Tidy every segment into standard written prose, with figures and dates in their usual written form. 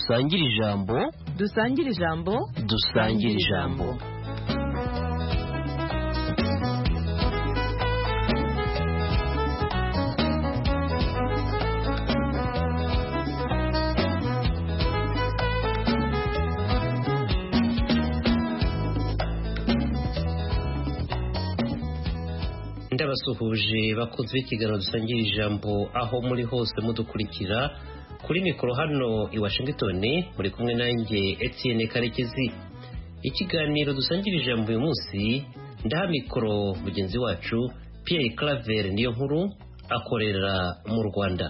dusangire ijambo dusangire ijambo dusangire ijambo. Ndabasuhuje bakoze ikiganiro dusangira ijambo aho muri hose mudukurikira. Kuri mikoro hano i Washington muri kumwe nanjye Etienne Karekezi. Ikiganiro dusangira ijambo uyu munsi ndaha mikoro mugenzi wacu Pierre Claver niyo nkuru akorera mu Rwanda.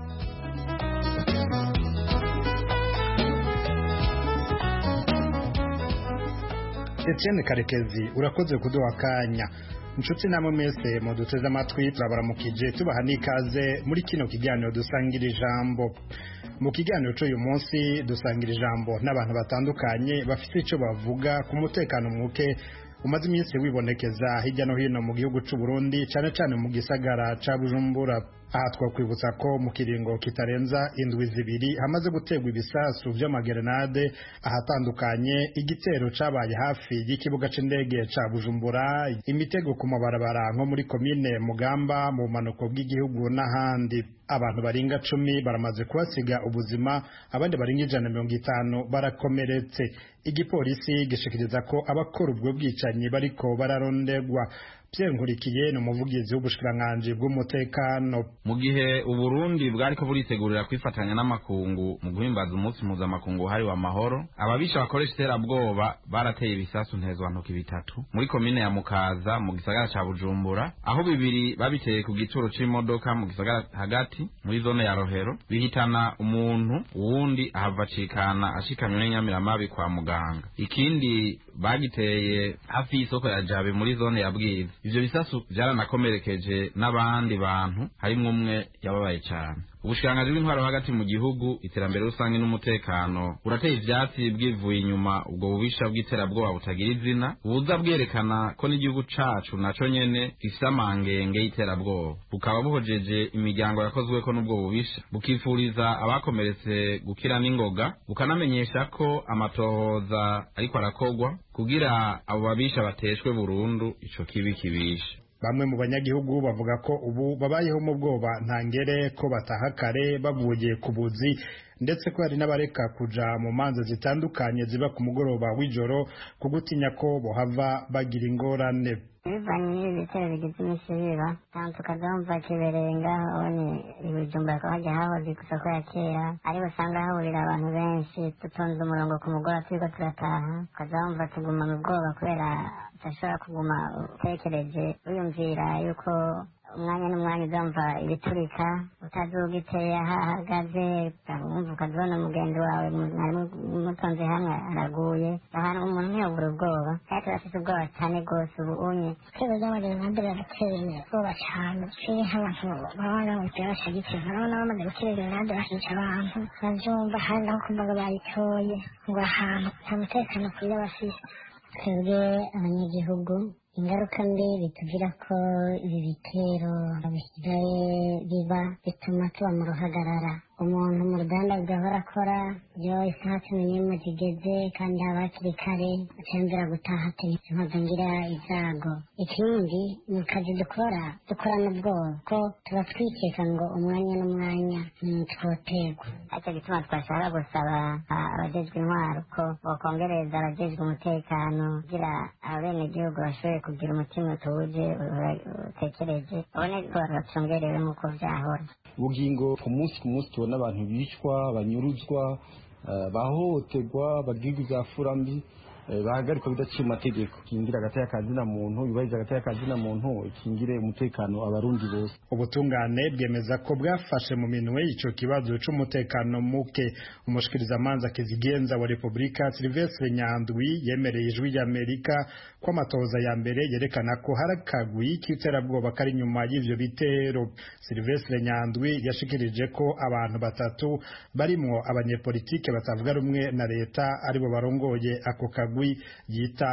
Etienne Karekezi urakoze kuduha akanya. Inshuti namwe mwese muduteze amatwi turabaramukije tubaha n'ikaze muri kino kiganiro dusangira ijambo. Mu kiganiro cy'uyu munsi dusangira ijambo n'abantu batandukanye bafite icyo bavuga ku mutekano muke umaze iminsi wibonekeza hirya no hino mu gihugu cy'u Burundi, cyane cyane mu gisagara ca Bujumbura. Aha twakwibutsa ko mu kiringo kitarenza indwi zibiri hamaze gutegwa ibisasu vy'amagerenade ahatandukanye, igitero cabaye hafi y'ikibuga c'indege ca Bujumbura, imitego ku mabarabara nko muri komine Mugamba mu manuko bw'igihugu n'ahandi. Abantu baringa 10 baramaze kubasiga ubuzima, abandi baringa 150 barakomeretse. Igipolisi gishikiriza ko abakora ubwo bwicanyi bariko bararondegwa. Pierre Nkurikiye n'umuvugizi w'ubushikiranganji bw'umutekano. Mu gihe Uburundi bwariko buritegurira kwifatanya n'amakungu mu guhimbaza umunsi mpuzamakungu hari wa mahoro, ababisha bakoresha iterabwoba barateye ibisasu ntezwantoki bitatu muri komine ya Mukaza mu gisagara ca Bujumbura, aho bibiri babiteye ku gituro c'imodoka mu gisagara hagati muri zone ya Rohero, bihitana umuntu, uwundi ahava acikana ashikamye n'inyamiramabi kwa muganga. Ikindi bagiteye hafi y'isoko ya Jabe muri zone ya Bwiza. Ivyo bisasu vyaranakomerekeje n'abandi bantu, harimwo umwe yababaye cyane. Ubushikiranganji bw'intwaro hagati mu gihugu, iterambere rusange n'umutekano burateye ivyatsi bwivuye inyuma ubwo bubisha bw'iterabwoba butagira izina buza bwerekana ko n'igihugu cacu naco nyene gifise amangenge y'iterabwoba. Bukaba buhojeje imiryango yakozweko n'ubwo bubisha, bukifuriza abakomeretse gukira n'ingoga, bukanamenyesha ko amatohoza ariko arakogwa kugira abo babisha bateshwe burundu ico kibi kibisha. Bamwe mu banyagihugu bavuga ko ubu babayeho mu bwoba ntangere, ko bataha kare bavuye ku buzi, ndetse ko hari n'abareka kuja mu manza zitandukanye ziba ku mugoroba w'ijoro kugutinya ko bohava bagira ingorane. Bivanye n'ibitero bigize imisirira kandi tukazumva kibereye ngaho ni Bujumbura ko hajya hahoze ku soko ya kera, ariko usanga hahurira abantu benshi dutonze umurongo ku mugoroba turiko turataha, tukazumva tuguma mu bwoba kubera udashobora kuguma utekereje wiyumvira yuko umwanya n'umwanya uzumva ibiturika utazi ugiteye aho ahagaze, wumva ukazibona mugenzi wawe mutonze hamwe araguye. Ahantu umuntu ntiyobura ubwoba, kandi turafise ubwoba cyane rwose ubu unye. Ibitero by'amagerenade birateye ubwoba cyane, turi nk'abantu baba baramutse bashigikira, urabona bamaze gutera gerenade bashica abantu, bavyumva hari naho kumva bayitoye ngo ahantu nta mutekano ukwiye bafise. Twebwe abanyagihugu ingaruka mbi bitugira ko ibi bitero bisigaye biba bituma tuba mu ruhagarara. Umuntu mu ruganda rugahora akora iyo isaha 11 zigeze kandi haba hakiri kare acembera gutaha ategetse ngira izago. Ikindi ni akazi dukorana ubwoba ko tuba twikeka ngo umwanya n'umwanya twoterwa. Icyo gituma twashaka gusaba abajejwe intwaro ko bokongereza abajejwe umutekano kugira abenegihugu bashobore kugira umutima utuje utekereje, ubone ko bacungerewe nk'uko vyahora. Ubugingo ku munsi tubona abantu bicwa, banyuruzwa, bahohoterwa, bagirwa za furambi, bahagarika bidaciye amategeko. Kingira agataya kazina muntu, yubahiriza agataya kazina muntu, ikingire umutekano abarundi bose. Ubutungane bwemeza ko bwafashe mu minwe ico kibazo c'umutekano muke. Umushikirizamanza kizigenza wa Republika Sylvestre Nyandwi yemereye Ijwi ry'Amerika ko amatohoza ya mbere yerekana ko harakagwi k'iterabwoba kari nyuma y'ivyo bitero. Sylvestre Nyandwi yashikirije ko abantu batatu barimwo abanyepolitike batavuga rumwe na leta aribo barongoye ako kagwi yita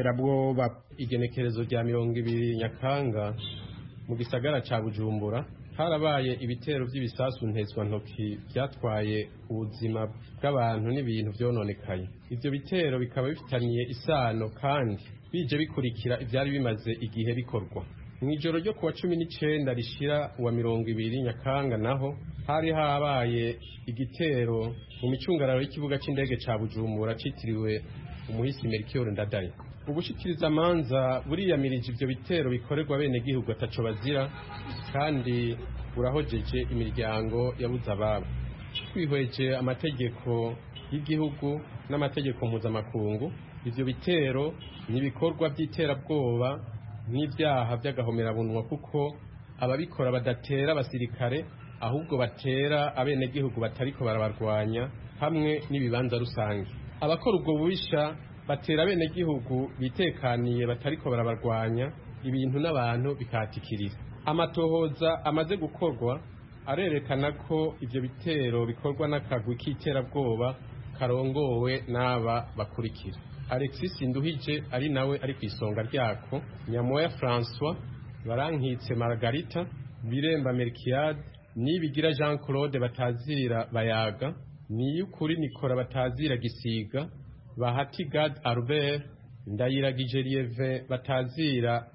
akiterabwoba. Igenekerezo rya 20 Nyakanga mu gisagara ca Bujumbura harabaye ibitero by'ibisasu ntezwantoki byatwaye ubuzima bw'abantu n'ibintu byononekaye. Ivyo bitero bikaba bifitaniye isano kandi bije bikurikira ivyari bimaze igihe bikorwa. Mw'ijoro ryo kuwa 19 rishira wa 20 Nyakanga naho hari habaye igitero mu micungararo y'ikibuga c'indege ca Bujumbura citiriwe umuhisi Melchior Ndadaye. Ubushikiriza manza buriyamirije ivyo bitero bikorerwa bene gihugu ataco bazira kandi burahojeje imiryango yabuze ababo. Twihweje amategeko y'igihugu n'amategeko mpuzamakungu, ivyo bitero n'ibikorwa by'iterabwoba n'ibyaha by'agahomerabunwa kuko ababikora badatera abasirikare ahubwo batera abenegihugu batariko barabarwanya hamwe n'ibibanza rusange. Abakora ubwo bubisha batera abenegihugu bitekaniye batariko barabarwanya ibintu n'abantu bikatikirira. Amatohoza amaze gukorwa arerekana ko ivyo bitero bikorwa n'akagwi k'iterabwoba karongowe n'aba bakurikira: Alexis Nduhije ari nawe ari kwisonga ryako, Nyamoya François, Barankitse Margarita, Biremba Melchiade, Nibigira Jean Claude batazira Bayaga, Niyukuri Nikora batazira Gisiga, Bahati Gad Albert, Ndayiragije Lieve batazira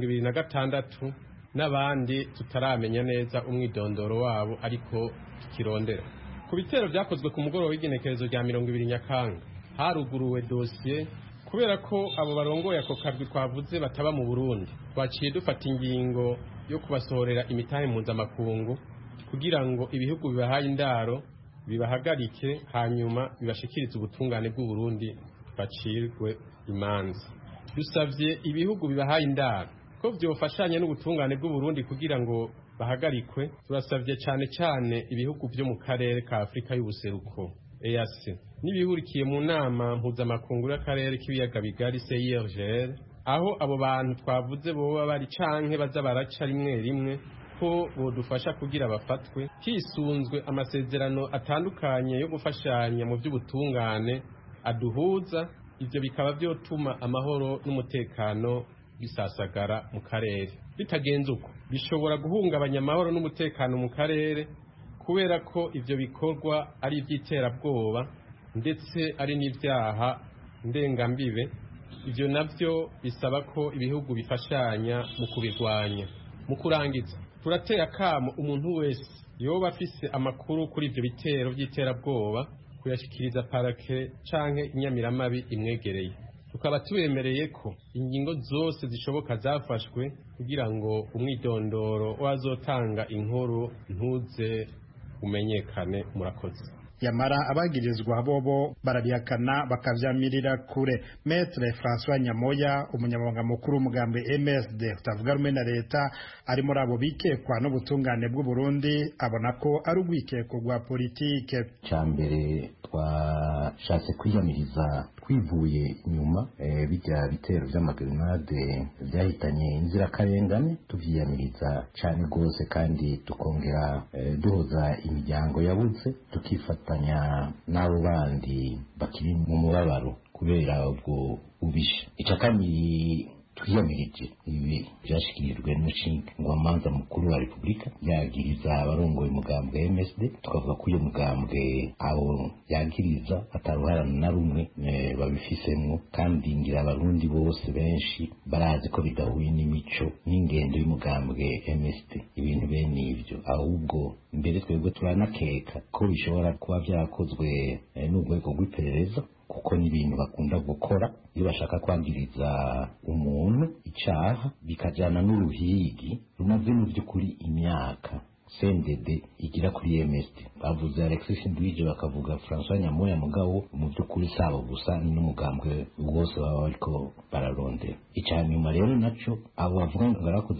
26 n'abandi tutaramenya neza umwidondoro wabo ariko tukirondera. Ku bitero byakozwe ku mugoroba w'igenekerezo rya 20 Nyakanga haruguruwe dosiye kubera ko abo barongoye ako karwi twavuze bataba mu Burundi. Twaciye dufata ingingo yo kubasohorera imitahe mpuzamakungu kugira ngo ibihugu bibahaye indaro bibahagarike hanyuma bibashikirize ubutungane bw'u Burundi bacirwe imanza. Dusavye ibihugu bibahaye indaro ko vyofashanya n'ubutungane bw'u Burundi kugira ngo bahagarikwe. Turasavye cyane cyane ibihugu byo mu karere ka Afrika y'ubuseruko EAC n'ibihurikiye mu nama mpuzamakungu y'akarere k'ibiyaga bigari CIRGL, aho abo bantu twavuze boba bari canke baza baraca rimwe rimwe ko bodufasha kugira bafatwe hisunzwe amasezerano atandukanye yo gufashanya mu by'ubutungane aduhuza. Ivyo bikaba byotuma amahoro n'umutekano bisasagara mu karere. Bitagenze uko bishobora guhungabanya amahoro n'umutekano mu karere kubera ko ivyo bikorwa ari iby'iterabwoba ndetse ari n'ivyaha ndengambibe. Ivyo navyo bisaba ko ibihugu bifashanya mu kubirwanya. Mu kurangiza, turateye akamo umuntu wese yoba afise amakuru kuri ivyo bitero by'iterabwoba kuyashikiriza parake canke inyamiramabi imwegereye. Tukaba tubemereye ko ingingo zose zishoboka zafashwe kugira ngo umwidondoro wazotanga inkuru ntuze umenyekane. Murakoze. Yamara abagirizwa bobo barabihakana bakavyamirira kure. Maître François Nyamoya, umunyamabanga mukuru w'umugambi MSD utavuga rumwe na leta, ari muri abo bikekwa n'ubutungane bw'u Burundi, abona ko ari urwikeko rwa politike. Cambere twashatse kwiyamiriza twivuye inyuma bijya bitero vy'amagrenade byahitanye inzirakarengane, tuvyiyamiriza cane gose kandi tukongera duhoza imiryango yabuze, tukifatanya n'abo bandi bakiri mu mubabaro kubera ubwo ubisha. Icakani twiyamirije ibi byashikirijwe n'umushingamanza mukuru wa Repubulika yagiriza abarongoye umugambwe MSD, tukavuga ko uyo mugambwe abo yagiriza ataruharana na rumwe babifisemwo, kandi ngira abarundi bose benshi barazi ko bidahuye n'imico n'ingendo y'umugambwe MSD ibintu bene ivyo. Ahubwo mbere twebwe turanakeka ko bishobora kuba byarakozwe n'urwego rw'iperereza, kuko n'ibintu bakunda gukora iyo bashaka kwangiriza umuntu icaha bikajana n'uruhigi rumaze mu by'ukuri imyaka CNDD igira kuri MSD. Bavuze Alexis Nduhije bakavuga François Nyamoya, mugabo mu by'ukuri sabo gusa ni n'umugambwe wose baba bariko bararondera. Icanyuma rero naco abo bavuga ngo barakoze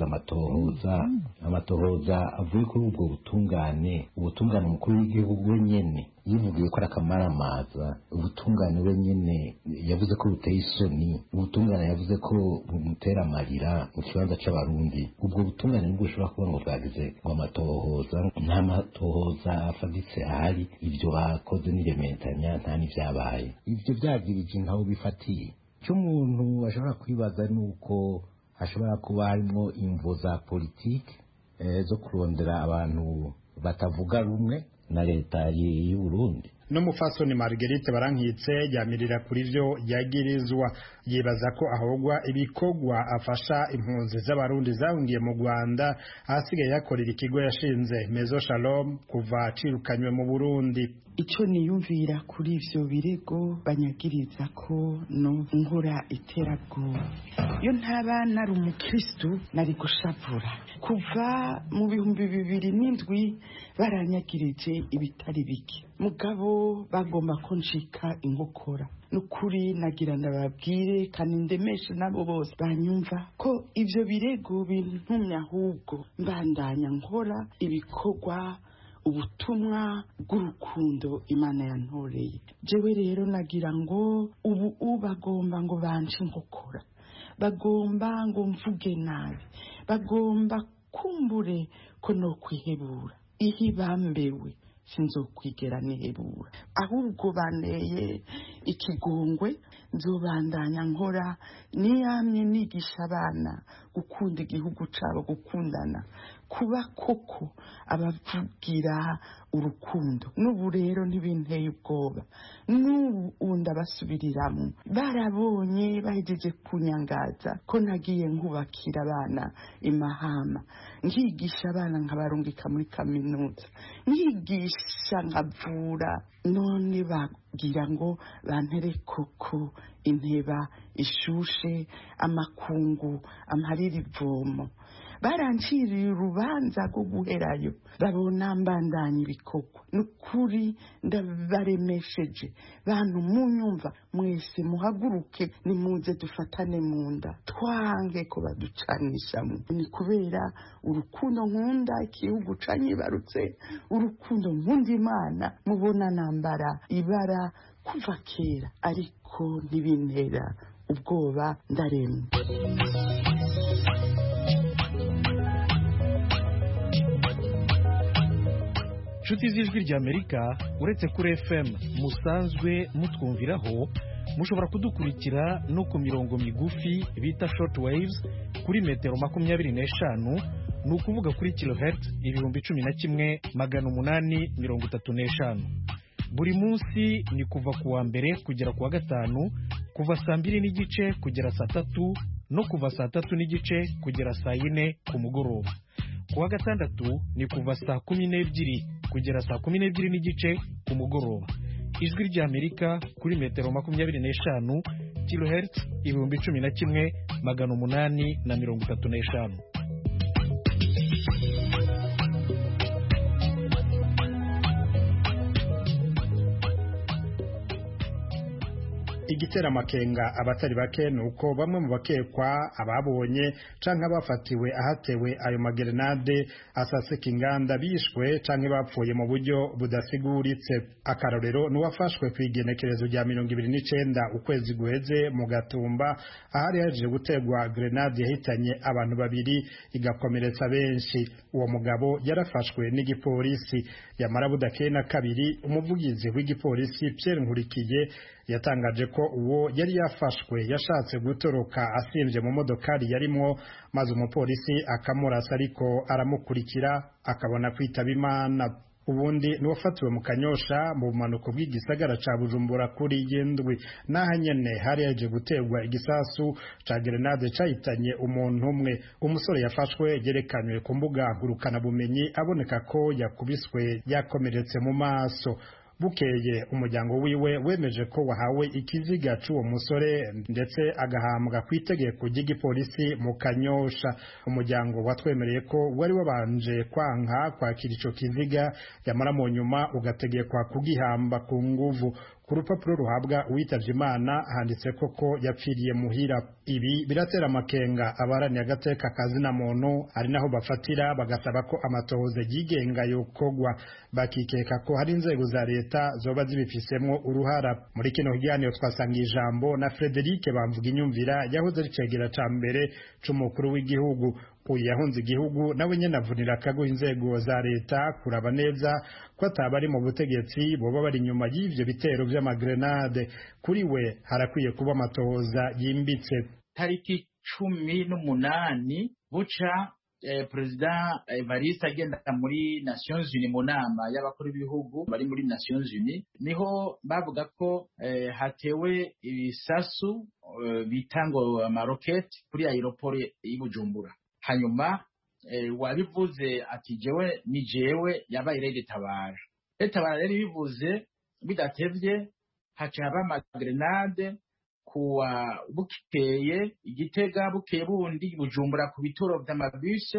amatohoza avuye kuri ubwo butungane umukuru w'igihugu wenyene yivugiye ko arakamaramaza. Ubutungane wenyene yavuze ko buteye isoni, ubutungane yavuze ko bumutera amarira mu kibanza c'abarundi. Ubwo butungane nibwo ushobora kuba ngo bwagize ngo amatohoza, nta matohoza afaditse ahari. Ivyo bakoze n'irementanya nta n'ivyabaye. Ivyo vyagirije ntaho bifatiye. Icyo umuntu ashobora kwibaza nuko hashobora kuba harimo imvo za politike zo kurondera abantu batavuga rumwe na leta y'u Burundi. n'umufasoni Marguerite Barankitse yamirira kuri vyo yagirizwa, yibaza ko ahogwa ibikorwa afasha impunzi z'abarundi zahungiye mu Rwanda, ahasigaye yakorera ikigo yashinze Mezo Shalom kuva cirukanywe mu Burundi. Ico niyumvira kuri ivyo birego banyagiriza ko no nkora iterabwoba, iyo ntaba nari umukristu nari gushavura. Kuva mu 2007 baranyagirije ibitari bike, mugabo bagomba ko nshika inkokora. Nukuri nagira ndababwire kandi ndemeshe nabo bose banyumva ko ivyo birego bintumye ahubwo mbandanya nkora ibikorwa ubutumwa bw'urukundo Imana yantoreye. Jewe rero nagira ngo ubu bagomba ngo banje inkokora, bagomba ngo mvuge nabi, bagomba kumbure ko no kwihebura. Ihi bambewe sinzokwigera nihebura, ahubwo baneye ikigongwe. Nzobandanya nkora niyamye nigisha abana gukunda igihugu cabo, gukundana, kuba koko abavugira urukundo. N'ubu rero ntibinteye ubwoba, n'ubu ndabasubiriramwo. Barabonye bahejeje kunyangaza ko nagiye nkubakira abana imahama, nkigisha abana nkabarungika muri kaminuza, nkigisha nkavura. None bagira ngo bantere koko inteba ishushe, amakungu amharira ivomo. Baranciriye urubanza rwo guherayo, babona mbandanya ibikorwa. Nukuri ndabaremesheje bantu munyumva mwese, muhaguruke nimuze dufatane mu nda, twange ko baducanishamo. Ni kubera urukundo nkunda igihugu canyibarutse, urukundo nkunda Imana. Mubona nambara ibara kuva kera, ariko ntibintera ubwoba, ndaremye. Nshuti z'ijwi ry'Amerika, uretse kuri FM musanzwe mutwumviraho, mushobora kudukurikira no ku mirongo migufi bita short waves kuri metero 25, ni ukuvuga kuri kilohertz 11,835. Buri munsi ni kuva ku wa mbere kugera ku wa gatanu, kuva saa 2:30 kugera saa 3, no kuva saa 3:30 kugera saa 4 ku mugoroba. Ku wa gatandatu ni kuva saa 12 kugera saa 12:30 ku mugoroba. Ijwi ry'Amerika kuri metero 25, kilohertz 11,835. Igitera makenga abatari bake nuko bamwe mu bakekwa ababonye canke abafatiwe ahatewe ayo magerenade asasika inganda bishwe canke bapfuye mu buryo budasiguritse. Akarorero nuwafashwe kwigenekerezo rya 29 ukwezi guheze mu Gatumba, ahari yaje gutegwa grenade yahitanye abantu babiri igakomeretsa benshi. Uwo mugabo yarafashwe n'igipolisi. Yamara budakeye na kabiri, umuvugizi w'igipolisi Pierre Nkurikiye yatangaje ko uwo yari yafashwe yashatse gutoroka asimvye mu modokari yarimwo, maze umupolisi akamurasa ariko aramukurikira akabona kwitaba Imana. Ubundi nuwafatiwe mu Kanyosha mu bumanuko bw'igisagara ca Bujumbura kuri yendwi, naha nyene hari yaje gutegwa igisasu ca grenade cahitanye umuntu umwe. Umusore yafashwe yerekanywe ku mbuga ngurukana bumenyi aboneka ko yakubiswe yakomeretse mu maso. Bukeye umuryango wiwe wemeje ko wahawe ikiziga c'uwo musore ndetse agahambwa kwitegeko ry'igipolisi mu Kanyosha. Umuryango watwemereye ko wari wabanje kwanka kwakira ico kiziga, yamara mu nyuma ugategekwa kugihamba ku nguvu. Ku rupapuro ruhabwa uwitavye Imana handitse ko yapfiriye muhira. Ibi biratera amakenga abarani agateka kazina muntu, ari naho bafatira bagasaba ko amatohoza yigenga yokogwa, bakikeka ko hari inzego za leta zoba zibifisemwo uruhara. Muri kino kiganiro twasanga ijambo na Frederic Bamvuga Inyumvira, yahoze ari cegera ca mbere c'umukuru w'igihugu. Uyu yahunze igihugu nawe nyene avunira akago inzego za leta kuraba neza ko atabari mu butegetsi boba bari inyuma y'ivyo bitero vy'amagrenade. Kuri we harakwiye kuba amatohoza yimbitse. Tariki 18 buca perezida Evariste agenda muri Nations Unies mu nama y'abakuru b'ibihugu bari muri Nations Unies, niho bavuga ko hatewe ibisasu bita ngo amaroketi kuri aeroport y'i Bujumbura. Hanyuma wabivuze ati ni jewe yabaye Red Tabara. Red Tabara rero bivuze bidatevye hacaba amagrenade kuwa bukeye Igitega, bukeye bundi Bujumbura ku bituro vy'amabisi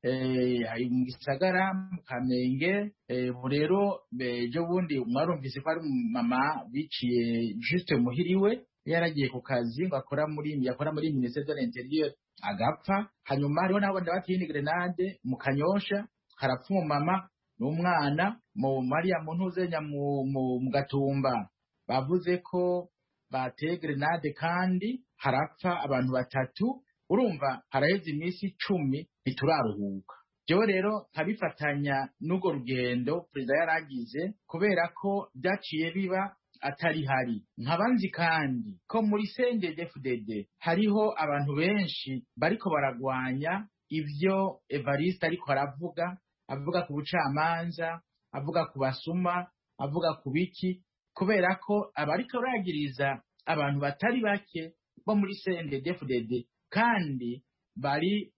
mu gisagara mu Kamenge. Rero ejo bundi mwarumvise ko ari mama biciye juste muhiriwe yaragiye ku kazi ngo yakora muri Ministère de l'Intérieur agapfa. Hanyuma hariho n'abandi batiye ni grenade mu Kanyosha, harapfa umumama n'umwana mu Maria mu ntuzenya mu Gatumba, bavuze ko bateye grenade kandi harapfa abantu 3. Urumva haraheze iminsi 10 bituraruhuka. Jewe rero nkabifatanya n'ugo rugendo perezida yaragize kubera ko byaciye biba atari hari. Nkabanzi kandi ko muri CNDD-FDD hariho abantu benshi bariko baragwanya ivyo Evariste ariko aravuga, avuga ku bucamanza, avuga ku basuma, avuga ku biki, kubera ko abariko baragiriza abantu batari bake bo muri CNDD-FDD kandi bari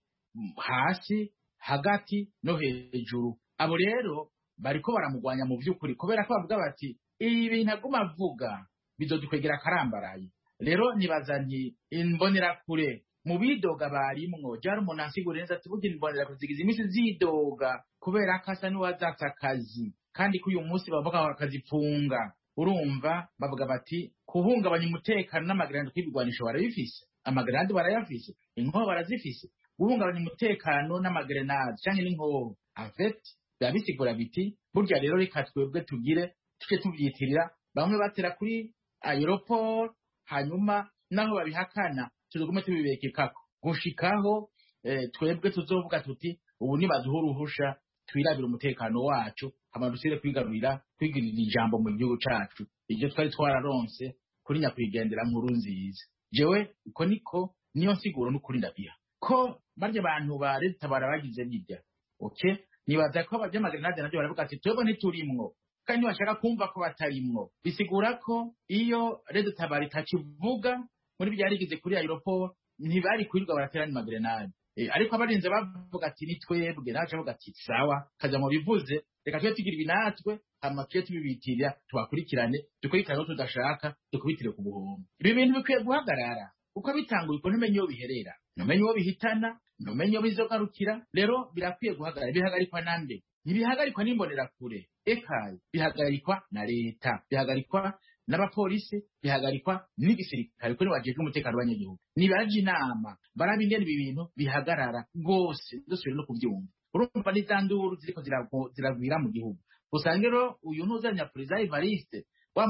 hasi hagati no hejuru. Abo rero bariko baramugwanya mu vy'ukuri kubera ko bavuga bati ibi bintu aguma avuga bizodukwegera karambaraye. Rero nibaza nti imbonera kure mu bidoga barimwo jari umuntu ansigura neza ati burya imbonera kuzigiza imisi zidoga kubera ko asa n'uwazatse akazi kandi ko uyu munsi bavuga bakazipfunga. Urumva bavuga bati kuhungabanya umutekano n'amagrenade kwibigwanisha barabifise, amagrenade barayafise, inkoho barazifise. Guhungabanya umutekano n'amagrenade canke n'inkoho en fait byabisigura biti burya rero reka twebwe tugire tuke tuvyitirira bamwe batera kuri aeroport hanyuma naho babihakana tuzogume tubibekekako gushikaho twebwe tuzovuga tuti ubu nibaduha uruhusha twirabira umutekano wacu hama dusire kwigirira ijambo mu gihugu cacu iryo twari twararonse kuri nyakwigendera nkuru nziza. Jewe uko niko niyo nsiguro n'ukuri ndabiha ko barya abantu ba Red Tabara bagize bijya okay. Nibaza ko abajya magrenade nabyo baravuga ati twebwe ntiturimwo kandi bashaka kumva ko batarimwo, bisigura ko iyo Red Tabara itakivuga muri byarigize kuri aeroport ntibari kwirirwa baraterana magrenade. Ariko abarinze bavuga ati ni twebwe, naje bavuga ati sawa kaza mu bivuze reka twe tugira ibinatwe amakiye tubibitirira tubakurikirane dukurikirane tudashaka dukubitire ku buhombo. Ibi bintu bikwiye guhagarara uko bitanguye ko ntumenye iyo biherera, ntumenye iyo bihitana, ntumenye iyo bizogarukira. Rero birakwiye guhagarara. Bihagarikwa nande? Ntibihagarikwa n'imbonera kure ekaye, bihagarikwa na leta, bihagarikwa n'abapolisi, bihagarikwa n'igisirikare kuko bajejwe umutekano w'abanyagihugu. Nibaje inama barabi ingene ibi bintu bihagarara rwose dusubire no kubyumva. Urumva n'izanduru ziriko ziragwira mu gihugu. Usanga rero uyu ntuzanya perezida Evariste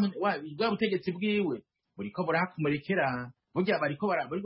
wa butegetsi bwiwe buriko burakumurikira burya bariko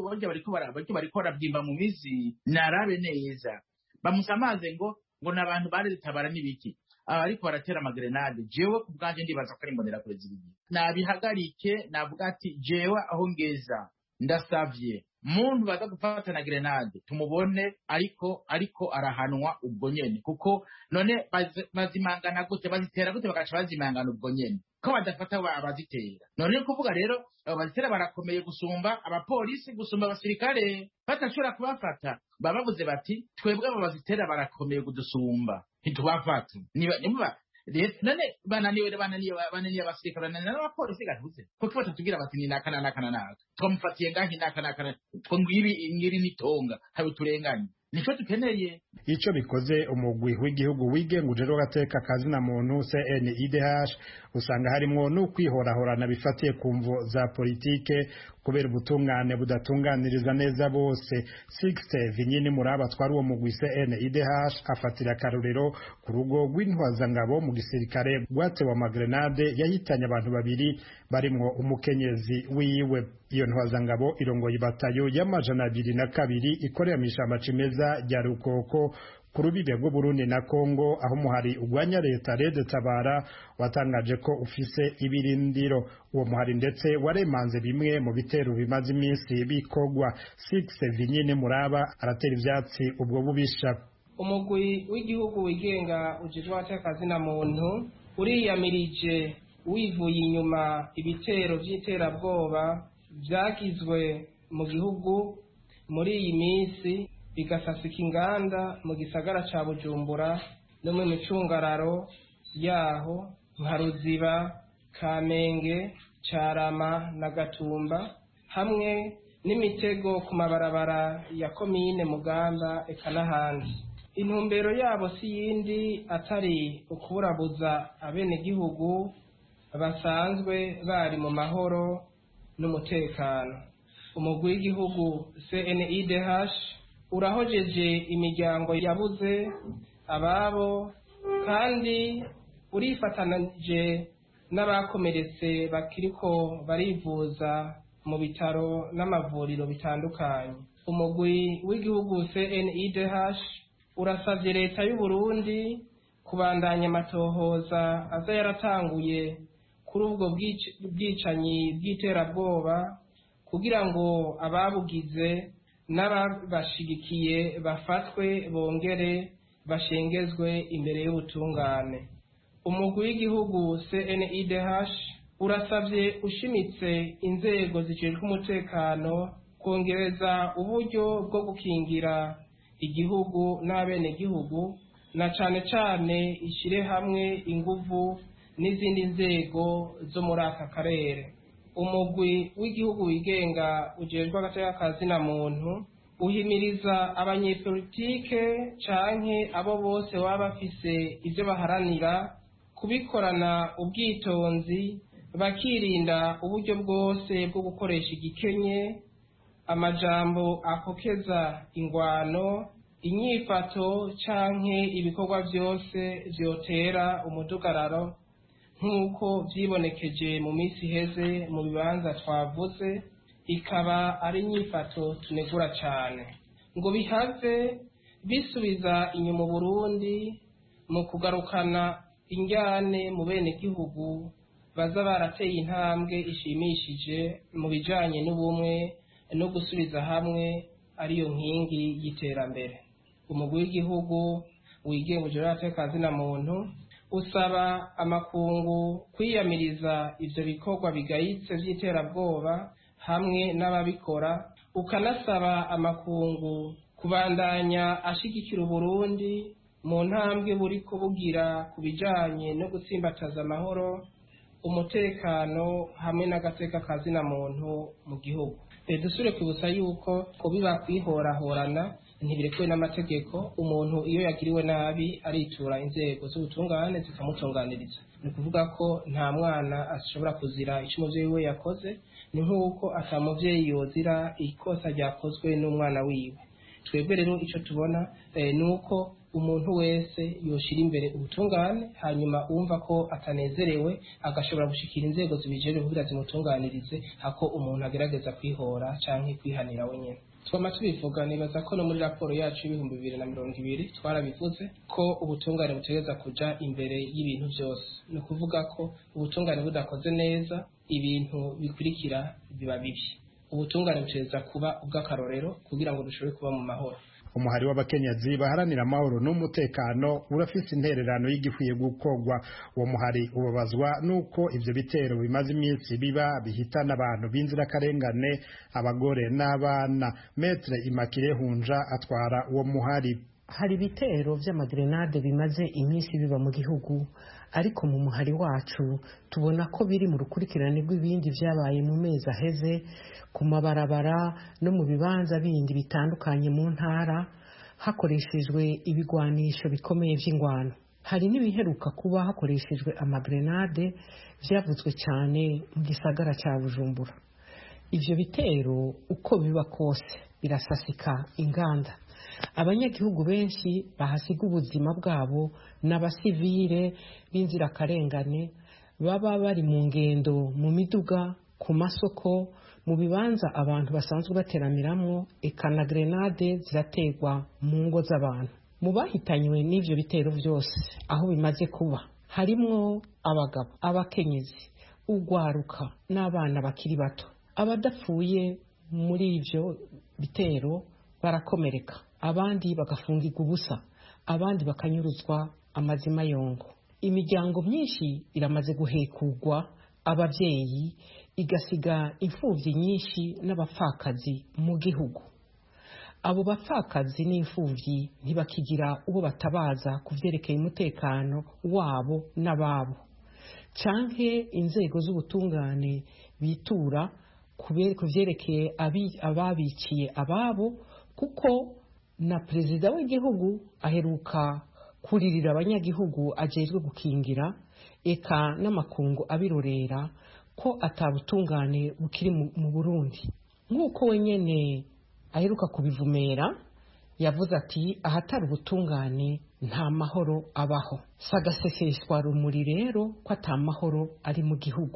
barabyimba mu mizi narabe neza bamusamaze ngo n'abantu Red Tabara n'ibiki ariko baratera amagrenade. Jewe ku bwanje ndibaza ko ari imbonera kure zibiri nabihagarike, navuga ati jewe aho ngeza ndasavye muntu baza gufata na grenade tumubone ariko arahanwa ubwo nyene, kuko none bazimangana gute, bazitera gute bagaca bazimangana ubwo nyene ko badafata abazitera. None kuvuga rero abazitera barakomeye gusumba abapolisi, gusumba abasirikare, batashobora kubafata babavuze bati twebwe abo bazitera barakomeye kudusumba ntitubafata. None bananiwe abasirikare bananiwe n'abapolisi gatuze kuko batatugira bati ni naka twamufatiye ngahi naka two ngiri nitonga habe turenganye. Nico tukeneye ico bikoze umugwi w'igihugu wigenguje rero gateka kazina muntu CNIDH usanga harimo no kwihorahorana bifatiye ku mvo za politike kubera ubutungane budatunganiriza neza bose. 6 Vinyini Muraba twari uwo mugwi CNIDH afatira karurero ku rugo rw'intwazangabo mu gisirikare rwatewe amagrenade yahitanye abantu 2 barimwo umukenyezi wiwe. Iyo ntwazangabo irongoye batayo y'amajana 22 ikorera mishamba cimeza rya Rukoko ku rubibe rw'u Burundi na Kongo, aho muhari ugwanya leta Red Tabara watangaje ko ufise ibirindiro. Uwo muhari ndetse waremanze bimwe mu bitero bimaze iminsi bikogwa. 6 Vinyini Muraba aratera ivyatsi ubwo bubisha. umugwi w'igihugu wigenga ujejwe abatekazi na muntu uriyamirije wivuye inyuma ibitero by'iterabwoba byagizwe mu gihugu muri iyi minsi bigasasika inganda mu gisagara ca Bujumbura no mu micungararo yaho nka Ruziba, Kamenge, Carama na Gatumba, hamwe n'imitego ku mabarabara ya komine Mugamba eka n'ahandi. Intumbero yabo si yindi atari ukuburabuza abenegihugu basanzwe bari mu mahoro n'umutekano. Umugwi w'igihugu CNIDH urahojeje imiryango yabuze ababo kandi urifatanije n'abakomeretse bakiriko barivuza mu bitaro n'amavuriro bitandukanye. Umugwi w'igihugu CNIDH urasavye leta y'u Burundi kubandanya amatohoza aza yaratanguye kuri ubwo bwicanyi bw'iterabwoba kugira ngo ababugize n'ababashigikiye bafatwe bongere bashengezwe imbere y'ubutungane. Umugwi w'igihugu CNIDH urasavye ushimitse inzego zijejwe umutekano kongereza uburyo bwo gukingira igihugu n'abenegihugu na cane cane ishire hamwe inguvu n'izindi nzego zo muri aka karere. Umugwi w'igihugu wigenga ujejwe agateka na muntu uhimiriza abanyepolitike canke abo bose baba bafise ivyo baharanira kubikorana ubwitonzi bakirinda uburyo bwose bwo gukoresha igikenye, amajambo akokeza ingwano, inyifato canke ibikorwa vyose vyotera umudugararo nk'uko vyibonekeje mu misi iheze mu bibanza twavuze, ikaba ari inyifato tunegura cane ngo bihave bisubiza inyuma Burundi mu kugarukana injyane mu bene gihugu baza barateye intambwe ishimishije mu bijanye n'ubumwe no gusubiza hamwe ariyo nkingi y'iterambere. Umugwi w'igihugu wigenga ujejwe agateka na muntu usaba amakungu kwiyamiriza ivyo bikorwa bigayitse vy'iterabwoba hamwe n'ababikora, ukanasaba amakungu kubandanya ashigikira Burundi mu ntambwe buriko bugira ku bijanye no gutsimbataza amahoro, umutekano hamwe n'agateka kazina muntu mu gihugu. Dusubire kwibutsa yuko biba kwihorahorana ntibirekuwe n'amategeko. Umuntu iyo yagiriwe nabi aritura inzego z'ubutungane zikamutunganiriza. Ni ukuvuga ko nta mwana ashobora kuzira icyo umuvyeyi we yakoze, ni nk'uko ata muvyeyi yozira ikosa ryakozwe n'umwana wiwe. Twebwe rero ico tubona ni uko umuntu wese yoshira imbere ubutungane, hanyuma umva ko atanezerewe agashobora gushikira inzego zibijejwe kugira zimutunganirize hako umuntu agerageza kwihora canke kwihanira wenyene. Twama tubivuga, nibaza ko no muri raporo yacu y'ibihumbi 2020 twarabivuze ko ubutungane butegeza kuja imbere y'ibintu byose. Ni ukuvuga ko ubutungane budakoze neza ibintu bikurikira biba bibi. Ubutungane butegeza kuba ubw'akarorero kugira ngo dushobore kuba mu mahoro. Umuhari w'abakenyezi baharanira amahoro n'umutekano urafise intererano y'igikwiye gukorwa. Uwo muhari ubabazwa nuko ivyo bitero bimaze iminsi biba bihitana abantu b'inzirakarengane, abagore n'abana. Maître Immaculée Hunja atwara uwo muhari. Hari ibitero vy'amagrenade bimaze iminsi biba mu gihugu, ariko mu muhari wacu tubona ko biri mu rukurikirane rw'ibindi vyabaye mu mezi aheze ku mabarabara no mu bibanza bindi bitandukanye mu ntara hakoreshejwe ibigwanisho bikomeye vy'ingwano. Hari n'ibiheruka kuba hakoreshejwe amagrenade vyavuzwe cyane mu gisagara ca Bujumbura. Ivyo bitero uko biba kose birasasika inganda. Abanyagihugu benshi bahasiga ubuzima bwabo n'abasivile b'inzirakarengane baba bari mu ngendo, mu miduga, ku masoko, mu bibanza abantu basanzwe bateramiramwo, eka na grenade zirategwa mu ngo z'abantu. Mu bahitanywe n'ivyo bitero vyose aho bimaze kuba harimwo abagabo, abakenyezi, ugwaruka n'abana bakiri bato. Abadapfuye muri ivyo bitero barakomereka, abandi bagafungirwa ubusa, abandi bakanyuruzwa amazima yongo. Imiryango myinshi iramaze guhekurwa ababyeyi, igasiga imfuvyi nyinshi n'abapfakazi mu gihugu. Abo bapfakazi n'imfuvyi ntibakigira uwo batabaza kuvyerekeye umutekano wabo n'ababo, canke inzego z'ubutungane bitura kuvyerekeye ababiciye ababo, kuko na perezida w'igihugu aheruka kuririra abanyagihugu ajejwe gukingira eka n'amakungu abirorera ko atabutungane bukiri mu Burundi. Nk'uko wenyene aheruka kubivumera, yavuze ati ahatari ubutungane nta mahoro abaho. Sagaseseshwa rumuri rero ko atamahoro ari mu gihugu,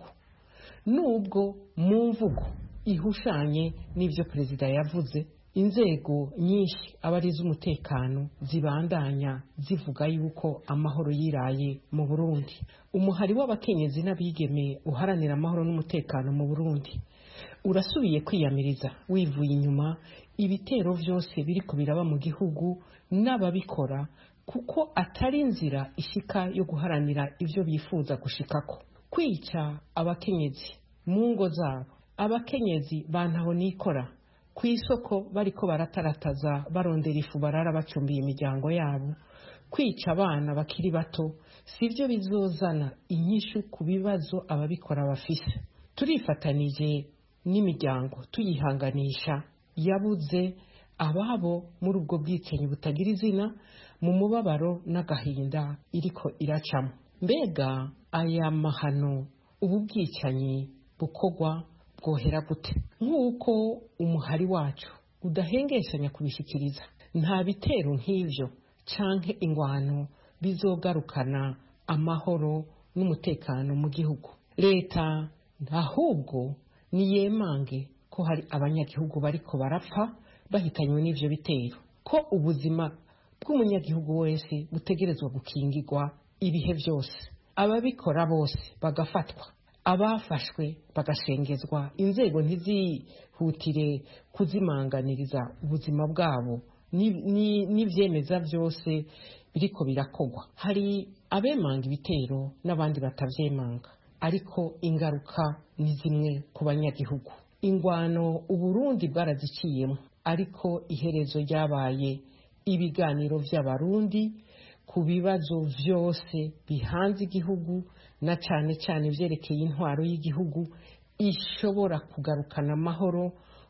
nubwo mu mvugo ihushanye n'ivyo perezida yavuze. Inzego nyinshi abari z'umutekano zibandanya zivuga yuko amahoro yiraye mu Burundi. Umuhari w'abakenyezi n'abigeme uharanira amahoro n'umutekano mu Burundi urasubiye kwiyamiriza wivuye inyuma ibitero vyose biriko biraba mu gihugu n'ababikora, kuko atari inzira ishika yo guharanira ivyo bifuza gushikako. Kwica abakenyezi mu ngo zabo, abakenyezi bantaho nikora kw'isoko bariko baratarataza barondera ifu barara bacumbiye imiryango yabo, kwica abana bakiri bato sivyo bizozana inyishu ku bibazo ababikora bafise. Turifatanije n'imiryango tuyihanganisha yabuze ababo muri ubwo bwicanyi butagira izina, mu mubabaro n'agahinda iriko iracamo. Mbega aya mahano ubu bwicanyi bukogwa bwohera gute? Nk'uko umuhari wacu udahengeshanya kubishikiriza, nta bitero nk'ivyo canke ingwano bizogarukana amahoro n'umutekano mu gihugu. Leta ahubwo niyemange ko hari abanyagihugu bariko barapfa bahitanywe n'ivyo bitero, ko ubuzima bw'umunyagihugu wese butegerezwa gukingirwa ibihe byose, ababikora bose bagafatwa, abafashwe bagashengezwa, inzego ntizihutire kuzimanganiriza ubuzima bwabo n'ivyemeza byose biriko birakogwa. Hari abemanga ibitero n'abandi batavyemanga, ariko ingaruka ni zimwe ku banyagihugu. Ingwano Uburundi bwaraziciyemo, ariko iherezo ryabaye ibiganiro vy'abarundi ku bibazo vyose bihanze igihugu, na cane cane vyerekeye intwaro y'igihugu ishobora kugarukana amahoro,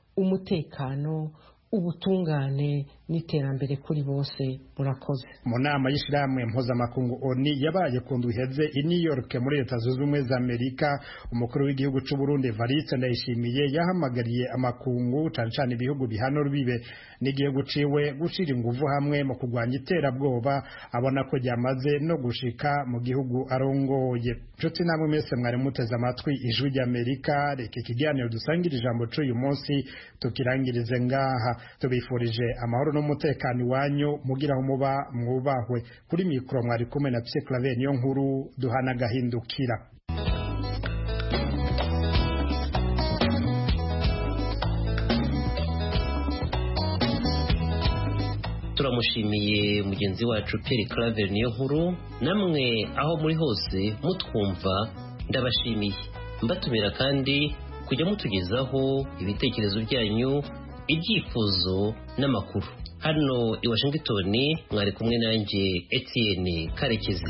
umutekano, ubutungane n'iterambere kuri bose. Murakoze. Mu nama y'ishirahamwe mpuzamakungu ONU yabaye ku ndwi iheze i New York muri Leta Zunze Ubumwe za Amerika, umukuru w'igihugu c'u Burundi Evariste Ndayishimiye yahamagariye amakungu cane cane ibihugu bihana rubibe n'igihugu ciwe gushira inguvu hamwe mu kurwanya iterabwoba, abona ko ryamaze no gushika mu gihugu arongoye. Nshuti namwe mwese mwari muteze amatwi Ijwi ry'Amerika, reka ikiganiro dusangira ijambo c'uyu munsi tukirangirize ngaha. Tubifurije amahoro n'umutekano iwanyu, mugira aho muba mwubahwe. Kuri mikro mwari kumwe na Pierre Claver niyo nkuru, duhana gahindukira. Turamushimiye mugenzi wacu Pierre Claver niyo nkuru. Namwe aho muri hose mutwumva ndabashimiye, mbatumira kandi kujya mutugezaho ibitekerezo byanyu, ibyifuzo n'amakuru. Hano i Washington mwari kumwe nanjye Etienne Karekezi.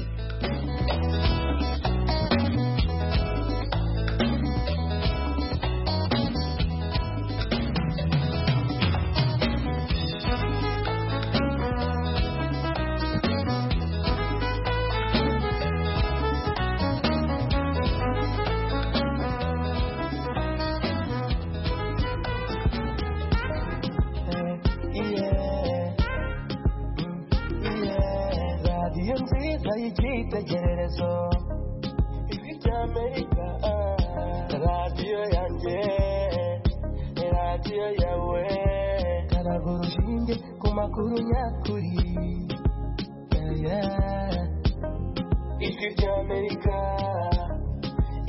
Icyitegererezo Ijwi ry'Amerika, radiyo yanjye, radiyo yawe, karaga urushinge ku makuru nyakuri. Ijwi ry'Amerika.